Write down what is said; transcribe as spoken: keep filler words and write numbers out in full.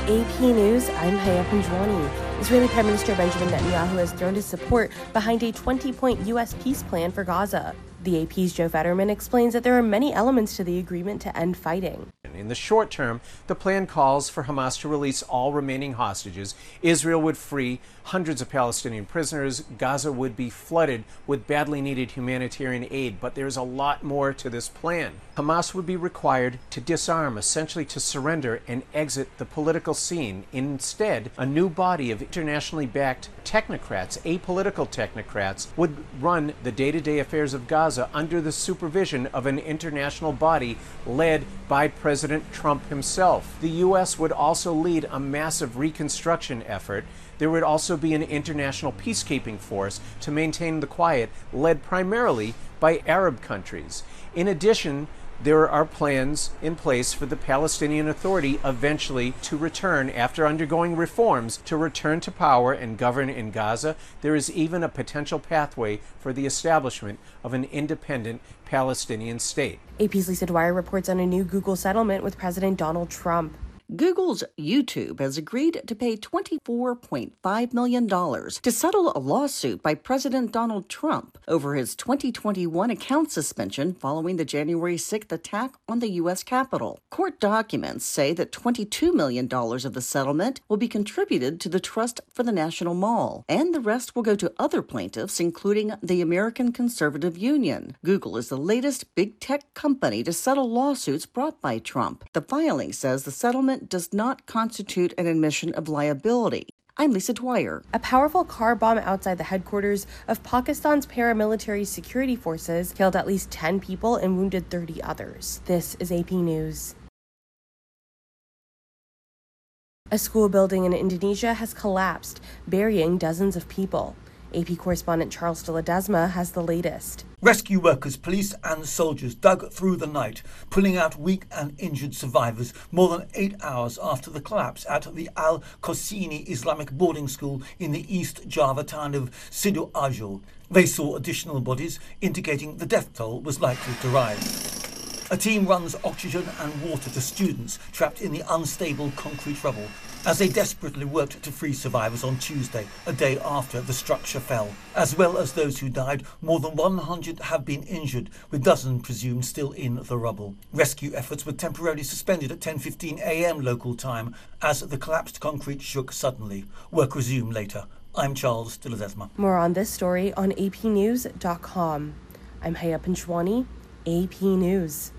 A P News, I'm Haya Panjwani. Israeli Prime Minister Benjamin Netanyahu has thrown his support behind a twenty-point U S peace plan for Gaza. The A P's Joe Fetterman explains that there are many elements to the agreement to end fighting. In the short term, the plan calls for Hamas to release all remaining hostages. Israel would free hundreds of Palestinian prisoners. Gaza would be flooded with badly needed humanitarian aid. But there's a lot more to this plan. Hamas would be required to disarm, essentially to surrender and exit the political scene. Instead, a new body of internationally backed technocrats, apolitical technocrats, would run the day-to-day affairs of Gaza under the supervision of an international body led by President Trump himself. The U S would also lead a massive reconstruction effort. There would also be an international peacekeeping force to maintain the quiet, led primarily by Arab countries. In addition, there are plans in place for the Palestinian Authority eventually to return, after undergoing reforms, to return to power and govern in Gaza. There is even a potential pathway for the establishment of an independent Palestinian state. A P's Lisa Dwyer reports on a new Google settlement with President Donald Trump. Google's YouTube has agreed to pay twenty-four point five million dollars to settle a lawsuit by President Donald Trump over his twenty twenty-one account suspension following the January sixth attack on the U S Capitol. Court documents say that twenty-two million dollars of the settlement will be contributed to the Trust for the National Mall, and the rest will go to other plaintiffs, including the American Conservative Union. Google is the latest big tech company to settle lawsuits brought by Trump. The filing says the settlement does not constitute an admission of liability. I'm Lisa Dwyer. A powerful car bomb outside the headquarters of Pakistan's paramilitary security forces killed at least ten people and wounded thirty others. This is A P News. A school building in Indonesia has collapsed, burying dozens of people. A P correspondent Charles de Ledesma has the latest. Rescue workers, police and soldiers dug through the night, pulling out weak and injured survivors more than eight hours after the collapse at the Al-Qasini Islamic boarding school in the East Java town of Sidoarjo. They saw additional bodies, indicating the death toll was likely to rise. A team runs oxygen and water to students trapped in the unstable concrete rubble as they desperately worked to free survivors on Tuesday, a day after the structure fell. As well as those who died, more than one hundred have been injured, with dozens presumed still in the rubble. Rescue efforts were temporarily suspended at ten fifteen a m local time as the collapsed concrete shook suddenly. Work resumed later. I'm Charles de Ledesma. More on this story on A P news dot com. I'm Haya Panjwani, A P News.